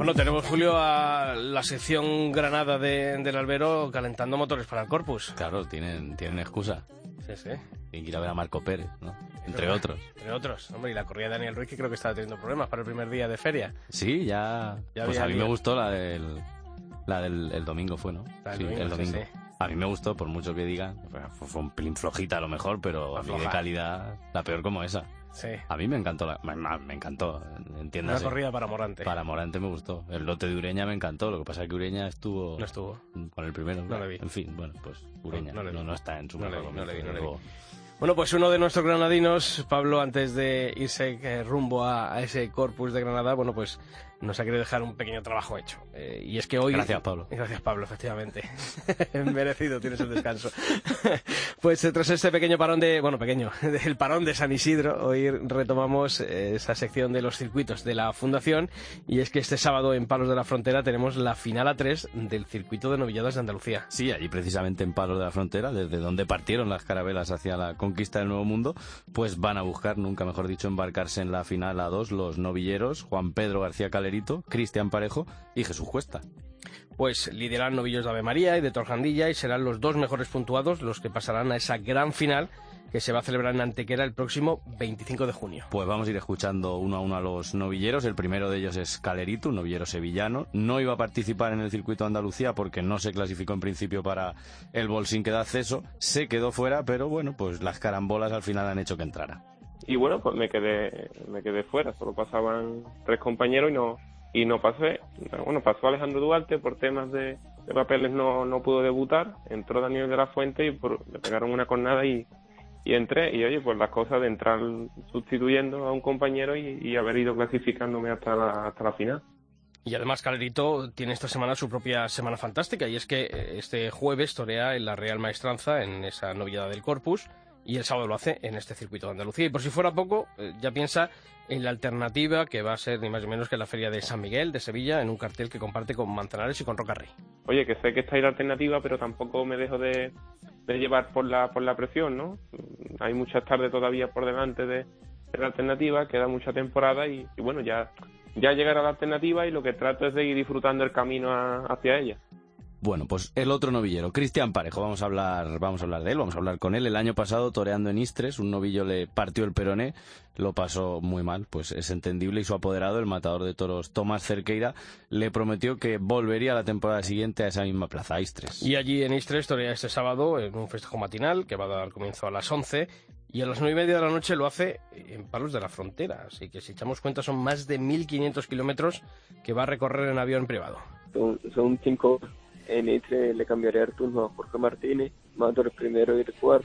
Bueno, tenemos, Julio, a la sección Granada del Albero calentando motores para el Corpus. Claro, tienen excusa. Sí, sí. Tienen que ir a ver a Marco Pérez, ¿no? Entre otros. Entre otros. Hombre, y la corrida de Daniel Ruiz, que creo que estaba teniendo problemas para el primer día de feria. Sí, ya pues a mí me gustó la del el domingo fue, ¿no? Sí, el domingo. Sí. A mí me gustó, por mucho que digan. Fue un pelín flojita a lo mejor, pero a mí de calidad, la peor como esa. Sí. A mí me encantó, me encantó, entiéndase. Una corrida para Morante. Para Morante me gustó. El lote de Ureña me encantó, lo que pasa es que Ureña No estuvo. Con el primero. No le vi. En fin, bueno, pues Ureña no está en su mejor momento. No le vi. Bueno, pues uno de nuestros granadinos, Pablo, antes de irse rumbo a ese Corpus de Granada, bueno, pues nos ha querido dejar un pequeño trabajo hecho. Y es que hoy... Gracias, Pablo. Gracias, Pablo, efectivamente. Merecido tienes el descanso. Pues tras este pequeño parón del parón de San Isidro, hoy retomamos esa sección de los circuitos de la Fundación, y es que este sábado en Palos de la Frontera tenemos la final A3 del circuito de novilladas de Andalucía. Sí, allí precisamente en Palos de la Frontera, desde donde partieron las carabelas hacia la conquista del Nuevo Mundo, pues van a buscar, nunca mejor dicho, embarcarse en la final A2 los novilleros Juan Pedro García Calerito, Cristian Parejo y Jesús Cuesta. Pues lideran novillos de Ave María y de Torjandilla, y serán los dos mejores puntuados los que pasarán a esa gran final que se va a celebrar en Antequera el próximo 25 de junio. Pues vamos a ir escuchando uno a uno a los novilleros. El primero de ellos es Calerito, un novillero sevillano. No iba a participar en el circuito de Andalucía porque no se clasificó en principio para el Bolsín que da acceso. Se quedó fuera, pero bueno, pues las carambolas al final han hecho que entrara. Y bueno, pues me quedé fuera. Solo pasaban 3 compañeros y no pasé. Bueno, pasó Alejandro Duarte por temas de papeles, no pudo debutar. Entró Daniel de la Fuente y le pegaron una cornada y entré. Y oye, pues las cosas de entrar sustituyendo a un compañero y haber ido clasificándome hasta la final. Y además Calerito tiene esta semana su propia Semana Fantástica, y es que este jueves torea en la Real Maestranza en esa novillada del Corpus, y el sábado lo hace en este circuito de Andalucía. Y por si fuera poco, ya piensa en la alternativa que va a ser ni más ni menos que la Feria de San Miguel de Sevilla, en un cartel que comparte con Manzanares y con Rocarrey. Oye, que sé que está ahí la alternativa, pero tampoco me dejo de llevar por la presión, ¿no? Hay muchas tardes todavía por delante de la alternativa, queda mucha temporada y bueno, ya llegará la alternativa, y lo que trato es de ir disfrutando el camino hacia ella. Bueno, pues el otro novillero, Cristian Parejo, vamos a hablar de él, vamos a hablar con él. El año pasado, toreando en Istres, un novillo le partió el peroné, lo pasó muy mal, pues es entendible, y su apoderado, el matador de toros Tomás Cerqueira, le prometió que volvería la temporada siguiente a esa misma plaza, a Istres. Y allí en Istres torea este sábado en un festejo matinal que va a dar comienzo a las 11, y a las 9:30 de la noche lo hace en Palos de la Frontera, así que si echamos cuenta son más de 1.500 kilómetros que va a recorrer en avión privado. Son 5 horas. En Istres le cambiaré el turno a Jorge Martínez, mato el primero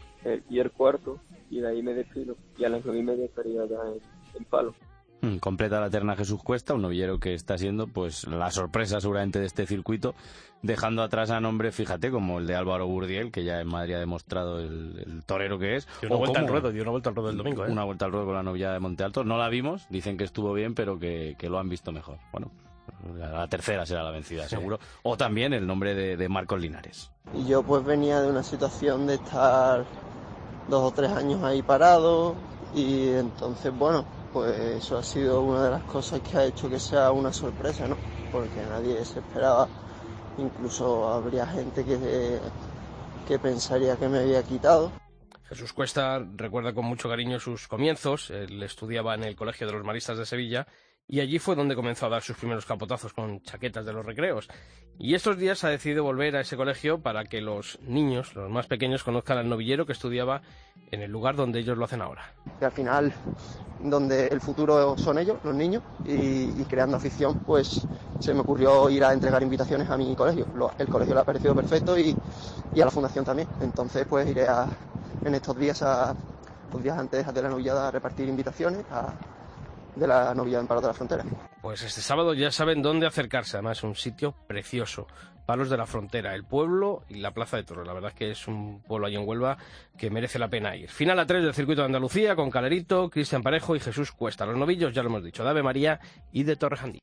y el cuarto, y de ahí me desfilo, y a las 9:30 estaría ya en Palos. Completa la terna Jesús Cuesta, un novillero que está siendo pues la sorpresa seguramente de este circuito, dejando atrás a nombres, fíjate, como el de Álvaro Burdiel, que ya en Madrid ha demostrado el torero que es. Dio una vuelta al ruedo el domingo. Una vuelta al ruedo con la novillada de Monte Alto. No la vimos, dicen que estuvo bien, pero que lo han visto mejor. Bueno, la tercera será la vencida, seguro. O también el nombre de Marcos Linares. Y yo pues venía de una situación de estar 2 o 3 años ahí parado, y entonces bueno, pues eso ha sido una de las cosas que ha hecho que sea una sorpresa, ¿no? Porque nadie se esperaba, incluso habría gente que pensaría que me había quitado. Jesús Cuesta recuerda con mucho cariño sus comienzos. Él estudiaba en el Colegio de los Maristas de Sevilla, y allí fue donde comenzó a dar sus primeros capotazos con chaquetas de los recreos. Y estos días ha decidido volver a ese colegio para que los niños, los más pequeños, conozcan al novillero que estudiaba en el lugar donde ellos lo hacen ahora. Y al final, donde el futuro son ellos, los niños, y creando afición, pues se me ocurrió ir a entregar invitaciones a mi colegio. El colegio le ha parecido perfecto y a la fundación también. Entonces pues iré en estos días, los días antes de la novillada, a repartir invitaciones de la novillada en Palos de la Frontera. Pues este sábado ya saben dónde acercarse, además es un sitio precioso, Palos de la Frontera, el pueblo y la Plaza de Toros. La verdad es que es un pueblo allí en Huelva que merece la pena ir. Final A3 del circuito de Andalucía con Calerito, Cristian Parejo y Jesús Cuesta. Los novillos, ya lo hemos dicho, de Ave María y de Torrejandí.